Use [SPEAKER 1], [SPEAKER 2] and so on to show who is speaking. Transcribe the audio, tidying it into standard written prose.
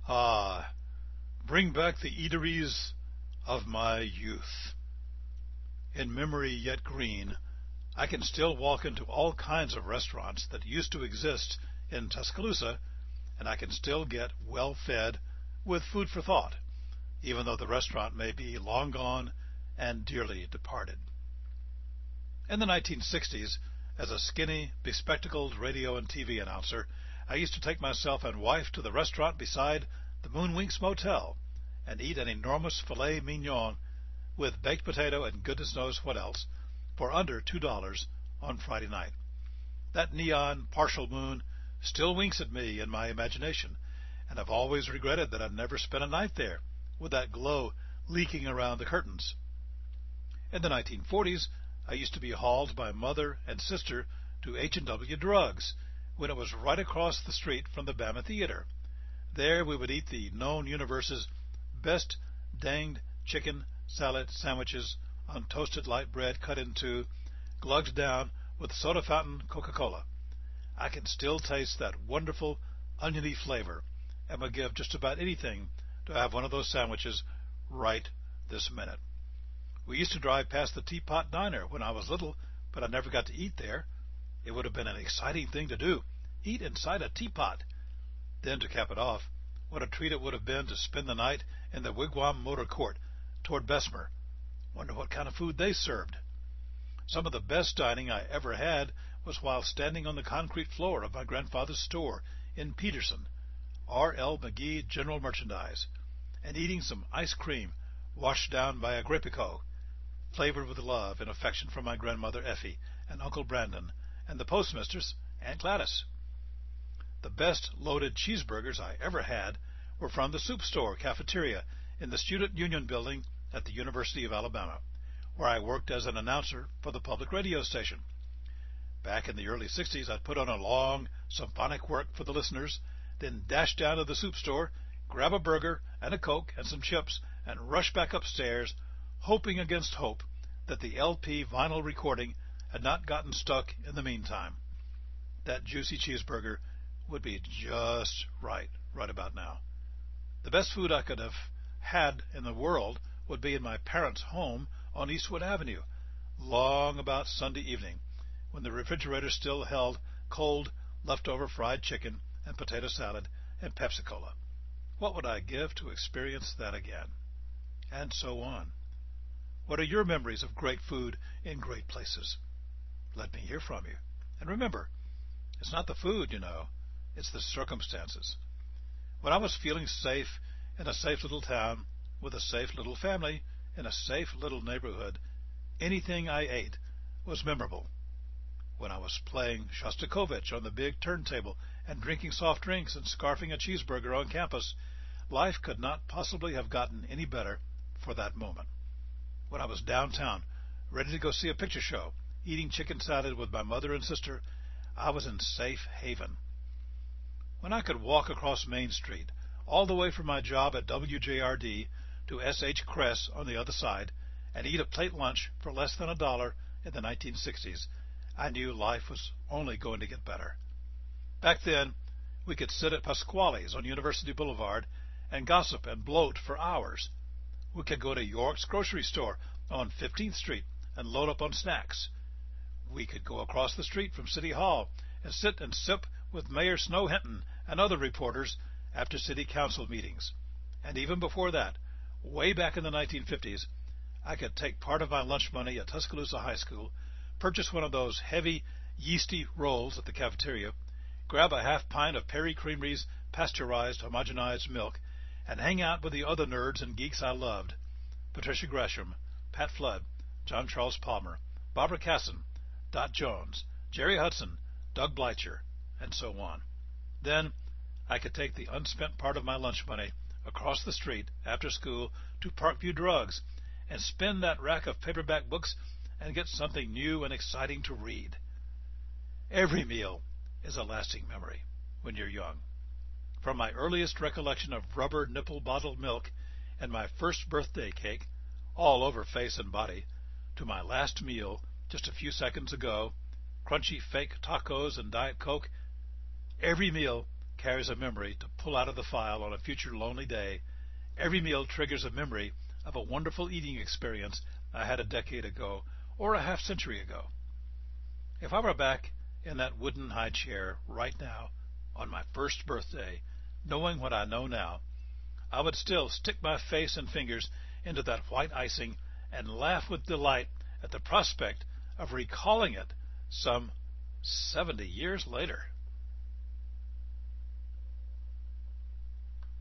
[SPEAKER 1] Ah, bring back the eateries of my youth. In memory yet green, I can still walk into all kinds of restaurants that used to exist in Tuscaloosa, and I can still get well fed with food for thought, even though the restaurant may be long gone and dearly departed. In the 1960s, as a skinny, bespectacled radio and TV announcer, I used to take myself and wife to the restaurant beside the Moonwinks Motel and eat an enormous filet mignon with baked potato and goodness knows what else for under $2 on Friday night. That neon partial moon still winks at me in my imagination, and I've always regretted that I never spent a night there with that glow leaking around the curtains. In the 1940s, I used to be hauled by mother and sister to H&W Drugs when it was right across the street from the Bama Theater. There we would eat the known universe's best danged chicken salad sandwiches on toasted light bread cut in two, glugged down with soda fountain Coca-Cola. I can still taste that wonderful oniony flavor and would give just about anything to have one of those sandwiches right this minute. We used to drive past the Teapot Diner when I was little, but I never got to eat there. It would have been an exciting thing to do, eat inside a teapot. Then, to cap it off, what a treat it would have been to spend the night in the Wigwam Motor Court toward Bessemer. Wonder what kind of food they served. Some of the best dining I ever had was while standing on the concrete floor of my grandfather's store in Peterson, R.L. McGee General Merchandise, and eating some ice cream washed down by a Grapico, flavored with love and affection from my grandmother Effie and Uncle Brandon and the postmistress, Aunt Gladys. The best loaded cheeseburgers I ever had were from the Soup Store cafeteria in the Student Union Building at the University of Alabama, where I worked as an announcer for the public radio station. Back in the early 60s, I'd put on a long symphonic work for the listeners, then dash down to the Soup Store, grab a burger and a Coke and some chips, and rush back upstairs, hoping against hope that the LP vinyl recording had not gotten stuck in the meantime. That juicy cheeseburger would be just right about now. The best food I could have had in the world would be in my parents' home on Eastwood Avenue, long about Sunday evening, when the refrigerator still held cold, leftover fried chicken and potato salad and Pepsi-Cola. What would I give to experience that again? And so on. What are your memories of great food in great places? Let me hear from you. And remember, it's not the food, it's the circumstances. When I was feeling safe in a safe little town with a safe little family in a safe little neighborhood, anything I ate was memorable. When I was playing Shostakovich on the big turntable and drinking soft drinks and scarfing a cheeseburger on campus, life could not possibly have gotten any better for that moment. When I was downtown, ready to go see a picture show, eating chicken salad with my mother and sister, I was in safe haven. When I could walk across Main Street, all the way from my job at WJRD to S.H. Kress on the other side, and eat a plate lunch for less than $1 in the 1960s, I knew life was only going to get better. Back then, we could sit at Pasquale's on University Boulevard and gossip and bloat for hours. We could go to York's grocery store on 15th Street and load up on snacks. We could go across the street from City Hall and sit and sip with Mayor Snow Hinton and other reporters after city council meetings. And even before that, way back in the 1950s, I could take part of my lunch money at Tuscaloosa High School, purchase one of those heavy, yeasty rolls at the cafeteria, grab a half pint of Perry Creamery's pasteurized, homogenized milk, and hang out with the other nerds and geeks I loved, Patricia Gresham, Pat Flood, John Charles Palmer, Barbara Casson, Dot Jones, Jerry Hudson, Doug Bleicher, and so on. Then I could take the unspent part of my lunch money across the street after school to Parkview Drugs and spin that rack of paperback books and get something new and exciting to read. Every meal is a lasting memory when you're young. From my earliest recollection of rubber nipple bottled milk and my first birthday cake, all over face and body, to my last meal just a few seconds ago, crunchy fake tacos and Diet Coke, every meal carries a memory to pull out of the file on a future lonely day. Every meal triggers a memory of a wonderful eating experience I had a decade ago or a half century ago. If I were back in that wooden high chair right now on my first birthday, knowing what I know now, I would still stick my face and fingers into that white icing and laugh with delight at the prospect of recalling it some 70 years later.